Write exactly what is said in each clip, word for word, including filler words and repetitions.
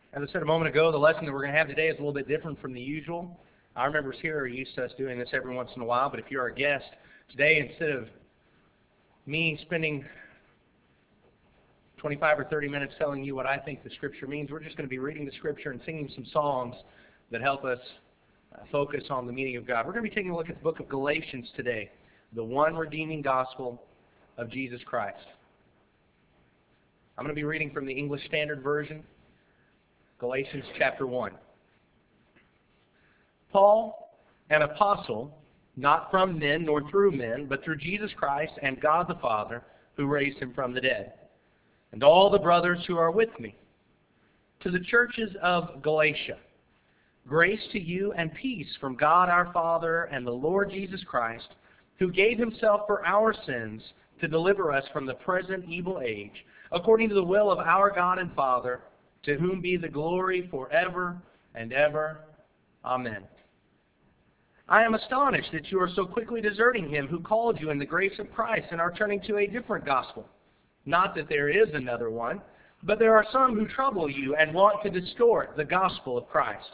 As I said a moment ago, the lesson that we're going to have today is a little bit different from the usual. Our members here are used to us doing this every once in a while, but if you're a guest, today instead of me spending twenty-five or thirty minutes telling you what I think the Scripture means, we're just going to be reading the Scripture and singing some songs that help us uh, focus on the meaning of God. We're going to be taking a look at the book of Galatians today, the one redeeming gospel of Jesus Christ. I'm going to be reading from the English Standard Version, Galatians chapter one. Paul, an apostle, not from men nor through men, but through Jesus Christ and God the Father, who raised him from the dead, and all the brothers who are with me, to the churches of Galatia, grace to you and peace from God our Father and the Lord Jesus Christ, who gave himself for our sins to deliver us from the present evil age, according to the will of our God and Father, to whom be the glory forever and ever. Amen. I am astonished that you are so quickly deserting him who called you in the grace of Christ and are turning to a different gospel. Not that there is another one, but there are some who trouble you and want to distort the gospel of Christ.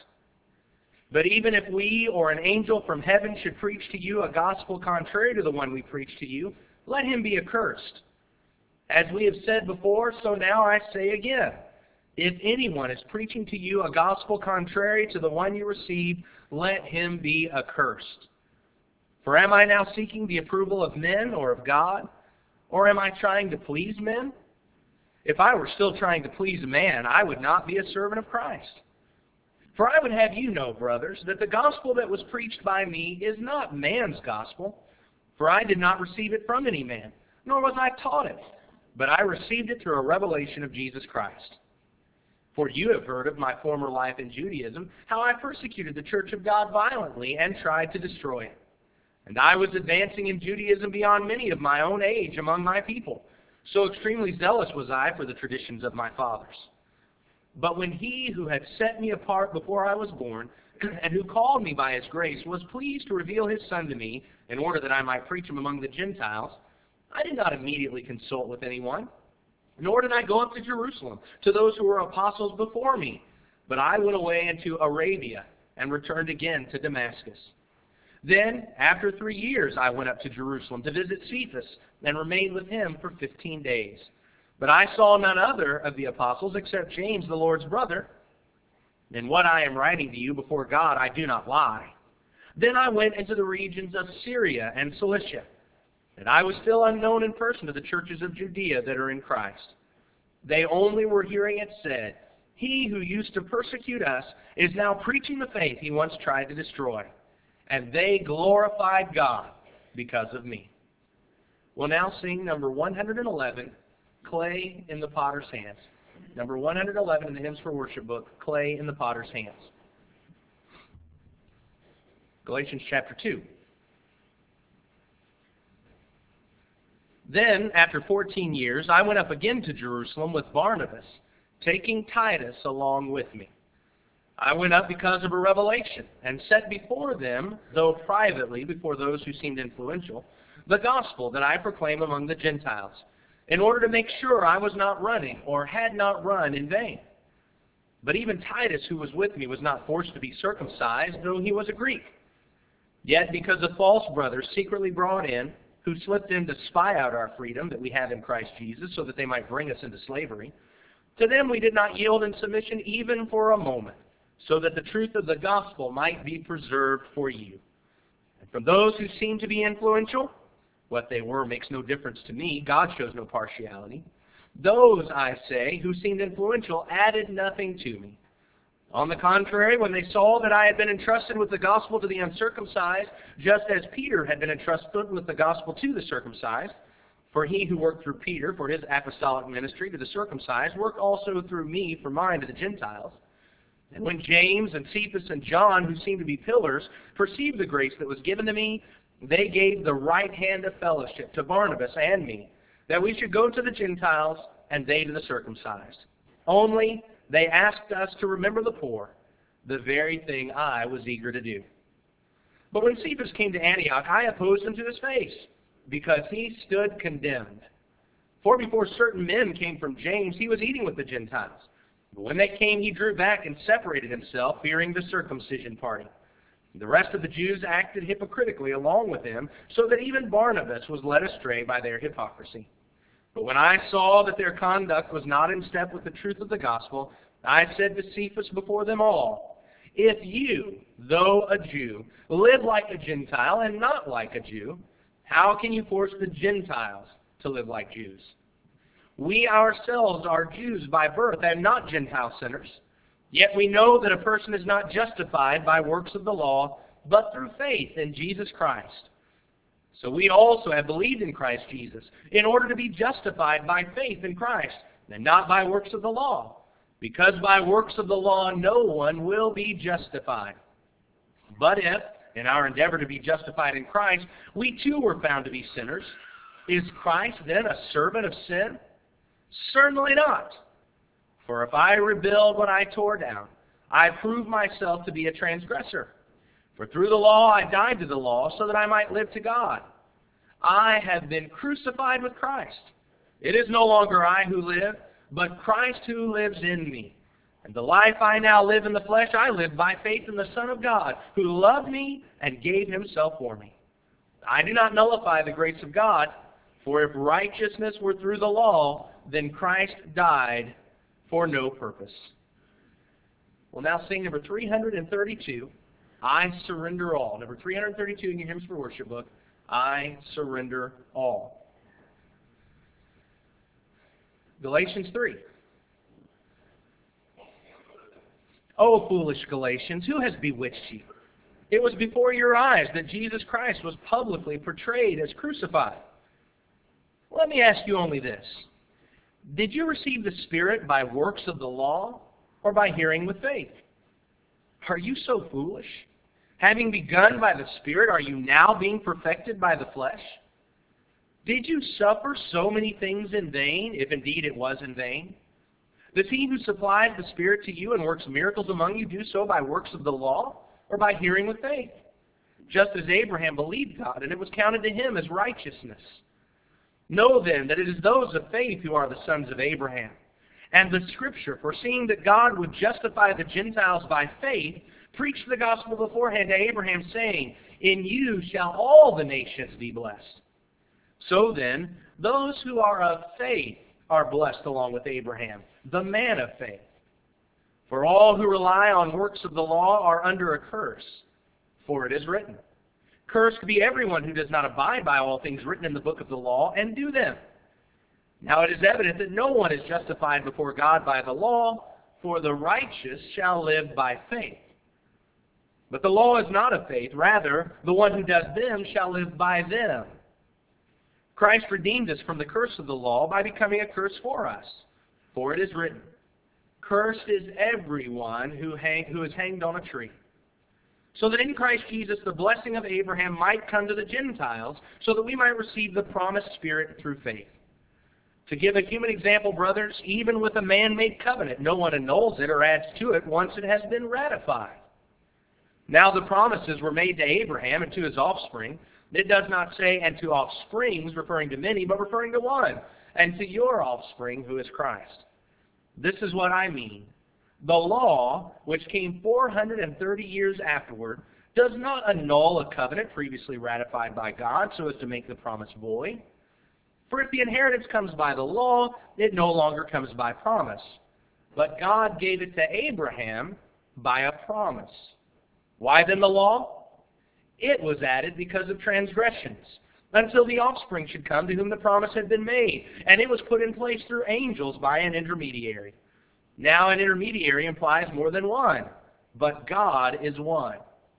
But even if we or an angel from heaven should preach to you a gospel contrary to the one we preach to you, let him be accursed. As we have said before, so now I say again, if anyone is preaching to you a gospel contrary to the one you received, let him be accursed. For am I now seeking the approval of men or of God? Or am I trying to please men? If I were still trying to please a man, I would not be a servant of Christ. For I would have you know, brothers, that the gospel that was preached by me is not man's gospel. For I did not receive it from any man, nor was I taught it, but I received it through a revelation of Jesus Christ. For you have heard of my former life in Judaism, how I persecuted the church of God violently and tried to destroy it. And I was advancing in Judaism beyond many of my own age among my people. So extremely zealous was I for the traditions of my fathers. But when he who had set me apart before I was born, and who called me by his grace, was pleased to reveal his Son to me, in order that I might preach him among the Gentiles, I did not immediately consult with anyone, nor did I go up to Jerusalem, to those who were apostles before me. But I went away into Arabia, and returned again to Damascus. Then, after three years, I went up to Jerusalem to visit Cephas, and remained with him for fifteen days. But I saw none other of the apostles except James, the Lord's brother. In what I am writing to you before God, I do not lie. Then I went into the regions of Syria and Cilicia, and I was still unknown in person to the churches of Judea that are in Christ. They only were hearing it said, he who used to persecute us is now preaching the faith he once tried to destroy. And they glorified God because of me. We'll now sing number one hundred eleven, Clay in the Potter's Hands. Number one hundred eleven in the Hymns for Worship book, Clay in the Potter's Hands. Galatians chapter two. Then, after fourteen years, I went up again to Jerusalem with Barnabas, taking Titus along with me. I went up because of a revelation, and set before them, though privately before those who seemed influential, the gospel that I proclaim among the Gentiles, in order to make sure I was not running, or had not run in vain. But even Titus, who was with me, was not forced to be circumcised, though he was a Greek. Yet because of false brothers secretly brought in, who slipped in to spy out our freedom that we have in Christ Jesus, so that they might bring us into slavery, to them we did not yield in submission even for a moment, so that the truth of the gospel might be preserved for you. And from those who seem to be influential, what they were makes no difference to me. God shows no partiality. Those, I say, who seemed influential added nothing to me. On the contrary, when they saw that I had been entrusted with the gospel to the uncircumcised, just as Peter had been entrusted with the gospel to the circumcised, for he who worked through Peter for his apostolic ministry to the circumcised worked also through me for mine to the Gentiles. And when James and Cephas and John, who seemed to be pillars, perceived the grace that was given to me, they gave the right hand of fellowship to Barnabas and me, that we should go to the Gentiles and they to the circumcised. Only they asked us to remember the poor, the very thing I was eager to do. But when Cephas came to Antioch, I opposed him to his face, because he stood condemned. For before certain men came from James, he was eating with the Gentiles. But when they came, he drew back and separated himself, fearing the circumcision party. The rest of the Jews acted hypocritically along with him, so that even Barnabas was led astray by their hypocrisy. But when I saw that their conduct was not in step with the truth of the gospel, I said to Cephas before them all, if you, though a Jew, live like a Gentile and not like a Jew, how can you force the Gentiles to live like Jews? We ourselves are Jews by birth and not Gentile sinners. Yet we know that a person is not justified by works of the law, but through faith in Jesus Christ. So we also have believed in Christ Jesus, in order to be justified by faith in Christ, and not by works of the law. Because by works of the law no one will be justified. But if, in our endeavor to be justified in Christ, we too were found to be sinners, is Christ then a servant of sin? Certainly not. For if I rebuild what I tore down, I prove myself to be a transgressor. For through the law I died to the law, so that I might live to God. I have been crucified with Christ. It is no longer I who live, but Christ who lives in me. And the life I now live in the flesh, I live by faith in the Son of God, who loved me and gave himself for me. I do not nullify the grace of God, for if righteousness were through the law, then Christ died for no purpose. We'll now sing number three hundred thirty-two, I Surrender All. Number three hundred thirty-two in your Hymns for Worship book, I Surrender All. Galatians three. O foolish Galatians, who has bewitched you? It was before your eyes that Jesus Christ was publicly portrayed as crucified. Let me ask you only this. Did you receive the Spirit by works of the law or by hearing with faith? Are you so foolish? Having begun by the Spirit, are you now being perfected by the flesh? Did you suffer so many things in vain, if indeed it was in vain? Does he who supplies the Spirit to you and works miracles among you do so by works of the law or by hearing with faith? Just as Abraham believed God, and it was counted to him as righteousness. Know then that it is those of faith who are the sons of Abraham. And the Scripture, foreseeing that God would justify the Gentiles by faith, preached the gospel beforehand to Abraham, saying, in you shall all the nations be blessed. So then, those who are of faith are blessed along with Abraham, the man of faith. For all who rely on works of the law are under a curse, for it is written, cursed be everyone who does not abide by all things written in the book of the law and do them. Now it is evident that no one is justified before God by the law, for the righteous shall live by faith. But the law is not of faith, rather, the one who does them shall live by them. Christ redeemed us from the curse of the law by becoming a curse for us. For it is written, cursed is everyone who, hang, who is hanged on a tree. So that in Christ Jesus the blessing of Abraham might come to the Gentiles, so that we might receive the promised Spirit through faith. To give a human example, brothers, even with a man-made covenant, no one annuls it or adds to it once it has been ratified. Now the promises were made to Abraham and to his offspring. It does not say, and to offsprings, referring to many, but referring to one, and to your offspring, who is Christ. This is what I mean. The law, which came four hundred thirty years afterward, does not annul a covenant previously ratified by God so as to make the promise void. For if the inheritance comes by the law, it no longer comes by promise. But God gave it to Abraham by a promise. Why then the law? It was added because of transgressions, until the offspring should come to whom the promise had been made, and it was put in place through angels by an intermediary. Now an intermediary implies more than one, but God is one.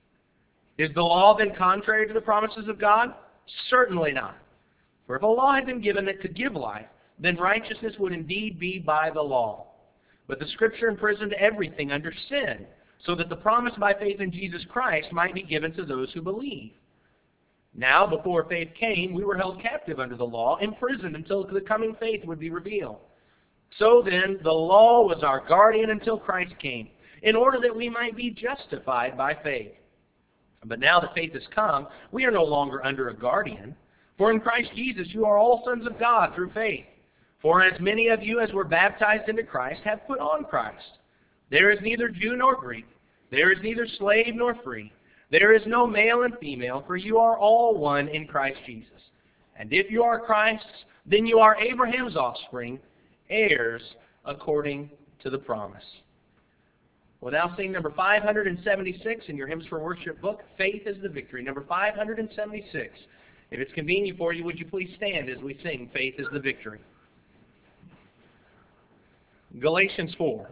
Is the law then contrary to the promises of God? Certainly not. For if a law had been given that could give life, then righteousness would indeed be by the law. But the Scripture imprisoned everything under sin, so that the promise by faith in Jesus Christ might be given to those who believe. Now, before faith came, we were held captive under the law, imprisoned until the coming faith would be revealed. So then, the law was our guardian until Christ came, in order that we might be justified by faith. But now that faith has come, we are no longer under a guardian. For in Christ Jesus you are all sons of God through faith. For as many of you as were baptized into Christ have put on Christ. There is neither Jew nor Greek. There is neither slave nor free. There is no male and female, for you are all one in Christ Jesus. And if you are Christ's, then you are Abraham's offspring, heirs according to the promise. We'll now sing number five hundred seventy-six in your Hymns for Worship book, Faith is the Victory. Number five hundred seventy-six. If it's convenient for you, would you please stand as we sing Faith is the Victory. Galatians four.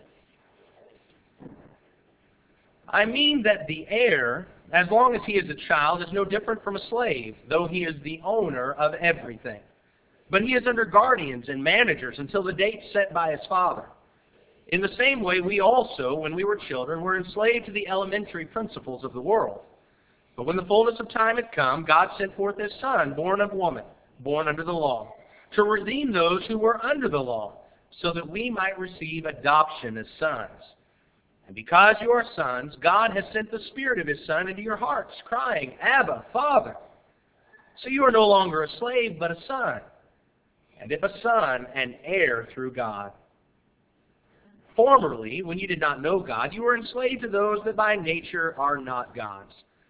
I mean that the heir, as long as he is a child, is no different from a slave, though he is the owner of everything. But he is under guardians and managers until the date set by his father. In the same way, we also, when we were children, were enslaved to the elementary principles of the world. But when the fullness of time had come, God sent forth His Son, born of woman, born under the law, to redeem those who were under the law, so that we might receive adoption as sons. And because you are sons, God has sent the Spirit of His Son into your hearts, crying, Abba, Father. So you are no longer a slave, but a son. And if a son, an heir through God. Formerly, when you did not know God, you were enslaved to those that by nature are not God's.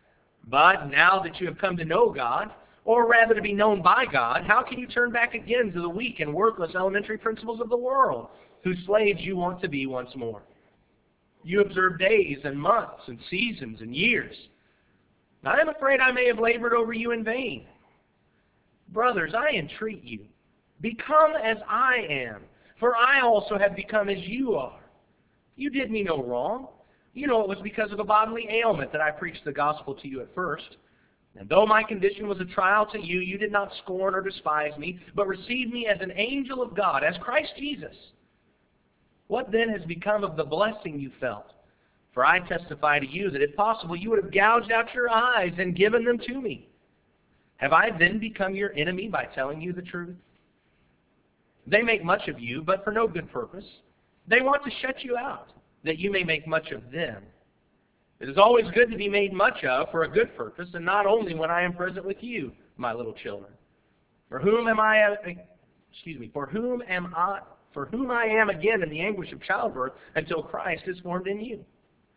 But now that you have come to know God, or rather to be known by God, how can you turn back again to the weak and worthless elementary principles of the world, whose slaves you want to be once more? You observe days and months and seasons and years. I am afraid I may have labored over you in vain. Brothers, I entreat you, become as I am, for I also have become as you are. You did me no wrong. You know it was because of a bodily ailment that I preached the gospel to you at first. And though my condition was a trial to you, you did not scorn or despise me, but received me as an angel of God, as Christ Jesus. What then has become of the blessing you felt? For I testify to you that if possible you would have gouged out your eyes and given them to me. Have I then become your enemy by telling you the truth? They make much of you, but for no good purpose. They want to shut you out, that you may make much of them. It is always good to be made much of for a good purpose, and not only when I am present with you, my little children. For whom am I, excuse me, for whom am I, for whom I am again in the anguish of childbirth until Christ is formed in you.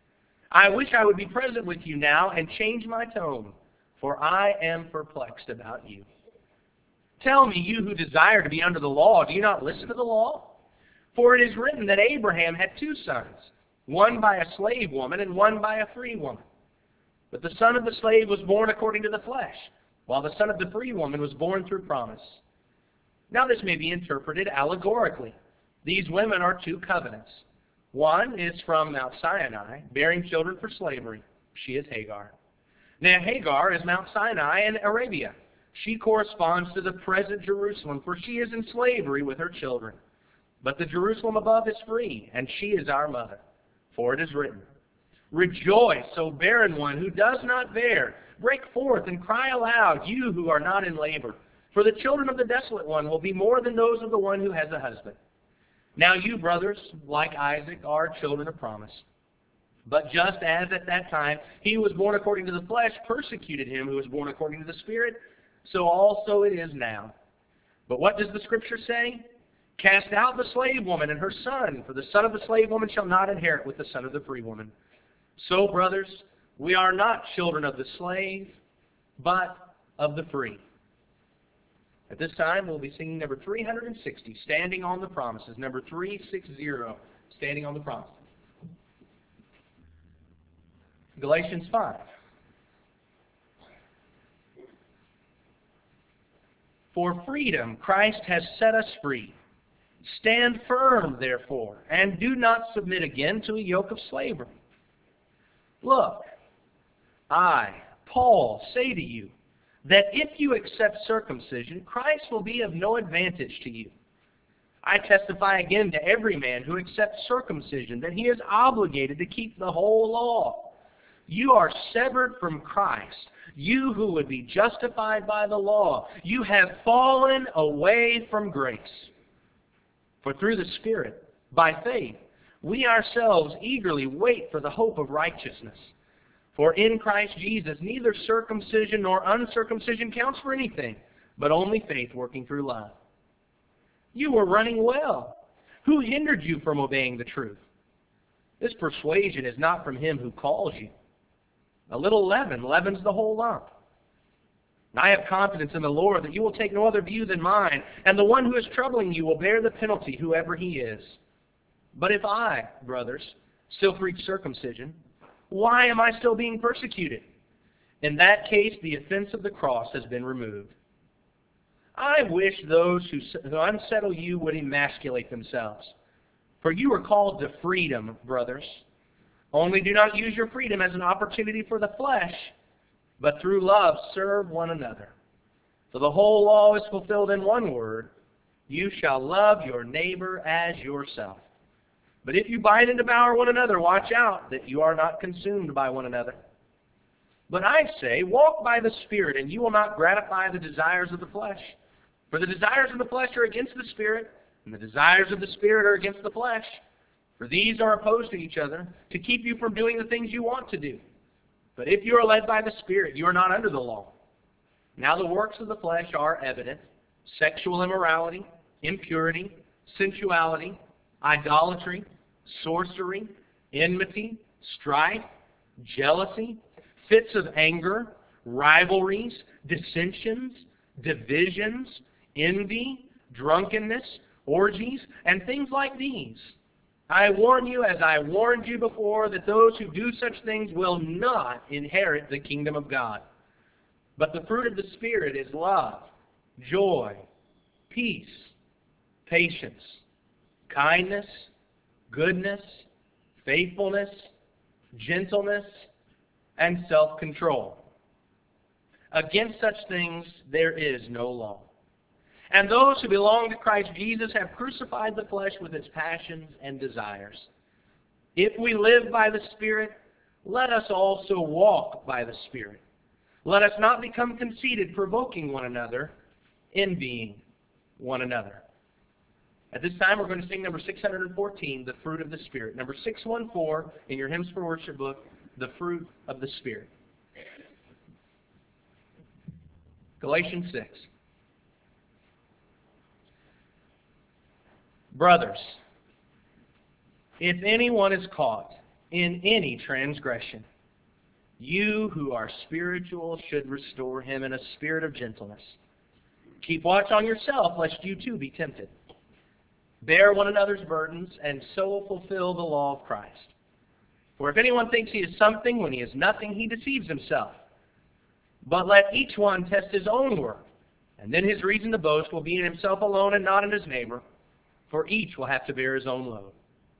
I wish I would be present with you now and change my tone, for I am perplexed about you. Tell me, you who desire to be under the law, do you not listen to the law? For it is written that Abraham had two sons, one by a slave woman and one by a free woman. But the son of the slave was born according to the flesh, while the son of the free woman was born through promise. Now this may be interpreted allegorically. These women are two covenants. One is from Mount Sinai, bearing children for slavery. She is Hagar. Now Hagar is Mount Sinai in Arabia. She corresponds to the present Jerusalem, for she is in slavery with her children. But the Jerusalem above is free, and she is our mother. For it is written, Rejoice, O barren one who does not bear. Break forth and cry aloud, you who are not in labor. For the children of the desolate one will be more than those of the one who has a husband. Now you, brothers, like Isaac, are children of promise. But just as at that time he who was born according to the flesh persecuted him who was born according to the Spirit, so also it is now. But what does the Scripture say? Cast out the slave woman and her son, for the son of the slave woman shall not inherit with the son of the free woman. So, brothers, we are not children of the slave, but of the free. At this time, we'll be singing number three hundred sixty, Standing on the Promises. Number three sixty, Standing on the Promises. Galatians five. For freedom Christ has set us free. Stand firm, therefore, and do not submit again to a yoke of slavery. Look, I, Paul, say to you that if you accept circumcision, Christ will be of no advantage to you. I testify again to every man who accepts circumcision that he is obligated to keep the whole law. You are severed from Christ. You who would be justified by the law, you have fallen away from grace. For through the Spirit, by faith, we ourselves eagerly wait for the hope of righteousness. For in Christ Jesus, neither circumcision nor uncircumcision counts for anything, but only faith working through love. You were running well. Who hindered you from obeying the truth? This persuasion is not from him who calls you. A little leaven leavens the whole lump. And I have confidence in the Lord that you will take no other view than mine, and the one who is troubling you will bear the penalty, whoever he is. But if I, brothers, still preach circumcision, why am I still being persecuted? In that case, the offense of the cross has been removed. I wish those who unsettle you would emasculate themselves. For you are called to freedom, brothers. Only do not use your freedom as an opportunity for the flesh, but through love serve one another. For the whole law is fulfilled in one word, you shall love your neighbor as yourself. But if you bite and devour one another, watch out that you are not consumed by one another. But I say, walk by the Spirit, and you will not gratify the desires of the flesh. For the desires of the flesh are against the Spirit, and the desires of the Spirit are against the flesh. For these are opposed to each other, to keep you from doing the things you want to do. But if you are led by the Spirit, you are not under the law. Now the works of the flesh are evident: sexual immorality, impurity, sensuality, idolatry, sorcery, enmity, strife, jealousy, fits of anger, rivalries, dissensions, divisions, envy, drunkenness, orgies, and things like these. I warn you, as I warned you before, that those who do such things will not inherit the kingdom of God. But the fruit of the Spirit is love, joy, peace, patience, kindness, goodness, faithfulness, gentleness, and self-control. Against such things there is no law. And those who belong to Christ Jesus have crucified the flesh with its passions and desires. If we live by the Spirit, let us also walk by the Spirit. Let us not become conceited, provoking one another, envying one another. At this time, we're going to sing number six hundred fourteen, The Fruit of the Spirit. Number six one four in your Hymns for Worship book, The Fruit of the Spirit. Galatians six. Brothers, if anyone is caught in any transgression, you who are spiritual should restore him in a spirit of gentleness. Keep watch on yourself, lest you too be tempted. Bear one another's burdens, and so fulfill the law of Christ. For if anyone thinks he is something when he is nothing, he deceives himself. But let each one test his own work, and then his reason to boast will be in himself alone and not in his neighbor, for each will have to bear his own load.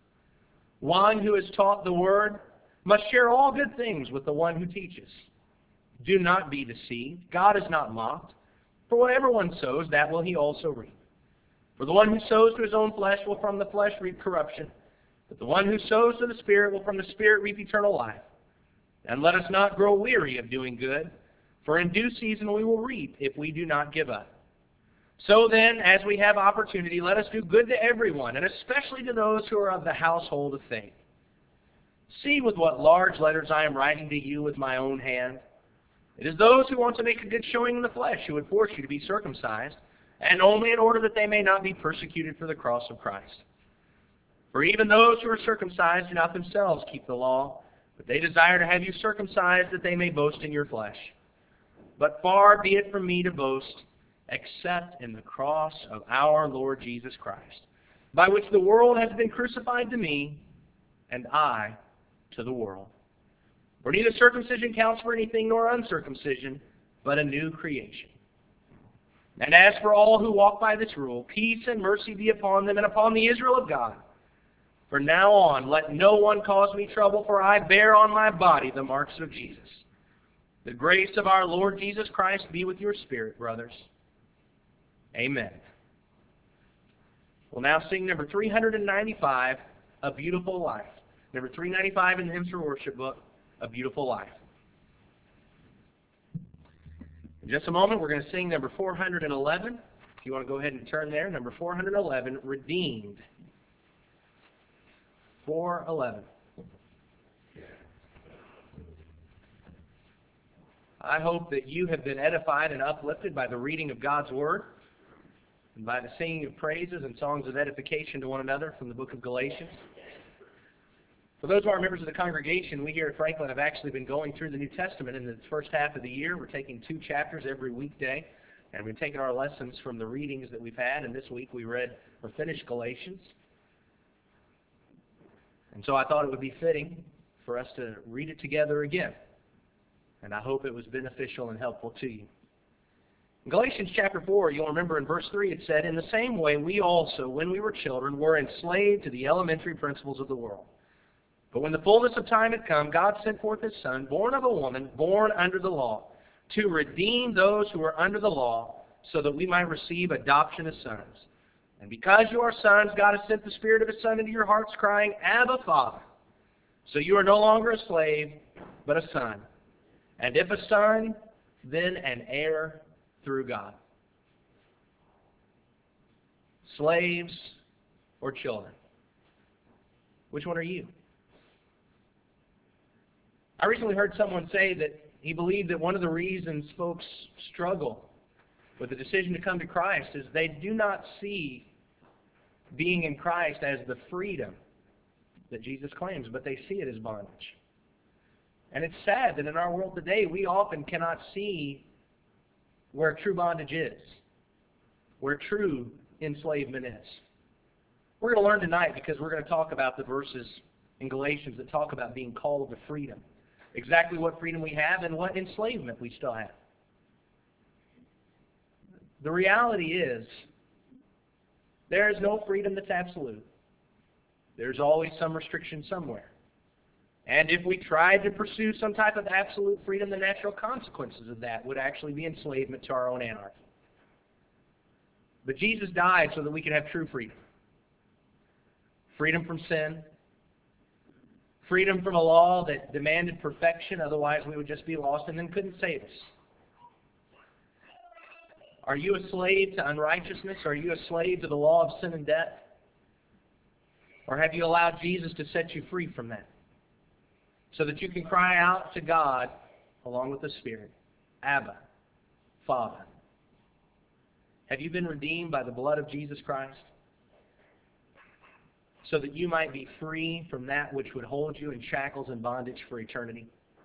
One who is taught the word must share all good things with the one who teaches. Do not be deceived. God is not mocked. For whatever one sows, that will he also reap. For the one who sows to his own flesh will from the flesh reap corruption, but the one who sows to the Spirit will from the Spirit reap eternal life. And let us not grow weary of doing good, for in due season we will reap if we do not give up. So then, as we have opportunity, let us do good to everyone, and especially to those who are of the household of faith. See with what large letters I am writing to you with my own hand. It is those who want to make a good showing in the flesh who would force you to be circumcised, and only in order that they may not be persecuted for the cross of Christ. For even those who are circumcised do not themselves keep the law, but they desire to have you circumcised that they may boast in your flesh. But far be it from me to boast, except in the cross of our Lord Jesus Christ, by which the world has been crucified to me, and I to the world. For neither circumcision counts for anything nor uncircumcision, but a new creation. And as for all who walk by this rule, peace and mercy be upon them and upon the Israel of God. From now on, let no one cause me trouble, for I bear on my body the marks of Jesus. The grace of our Lord Jesus Christ be with your spirit, brothers. Amen. We'll now sing number three ninety-five, A Beautiful Life. Number three ninety-five in the Hymns for Worship book, A Beautiful Life. In just a moment, we're going to sing number four eleven. If you want to go ahead and turn there, number four eleven, Redeemed. four eleven. I hope that you have been edified and uplifted by the reading of God's Word. and by the singing of praises and songs of edification to one another from the book of Galatians. For those of our members of the congregation, we here at Franklin have actually been going through the New Testament in the first half of the year. We're taking two chapters every weekday, and we've taken our lessons from the readings that we've had, and this week we read or finished Galatians. And so I thought it would be fitting for us to read it together again, and I hope it was beneficial and helpful to you. In Galatians chapter four, you'll remember in verse three it said, "In the same way we also, when we were children, were enslaved to the elementary principles of the world. But when the fullness of time had come, God sent forth His Son, born of a woman, born under the law, to redeem those who were under the law, so that we might receive adoption as sons. And because you are sons, God has sent the Spirit of His Son into your hearts, crying, 'Abba, Father.' So you are no longer a slave, but a son. And if a son, then an heir through God." Slaves or children? Which one are you? I recently heard someone say that he believed that one of the reasons folks struggle with the decision to come to Christ is they do not see being in Christ as the freedom that Jesus claims, but they see it as bondage. And it's sad that in our world today, we often cannot see where true bondage is, where true enslavement is. We're going to learn tonight because we're going to talk about the verses in Galatians that talk about being called to freedom. Exactly what freedom we have and what enslavement we still have. The reality is, there is no freedom that's absolute. There's always some restriction somewhere. And if we tried to pursue some type of absolute freedom, the natural consequences of that would actually be enslavement to our own anarchy. But Jesus died so that we could have true freedom. Freedom from sin. Freedom from a law that demanded perfection, otherwise we would just be lost and then couldn't save us. Are you a slave to unrighteousness? Are you a slave to the law of sin and death? Or have you allowed Jesus to set you free from that, so that you can cry out to God along with the Spirit, "Abba, Father"? Have you been redeemed by the blood of Jesus Christ, so that you might be free from that which would hold you in shackles and bondage for eternity?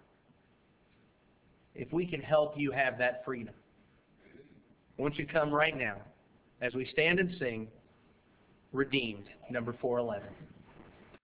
If we can help you have that freedom, I want you to come right now as we stand and sing Redeemed, number four eleven.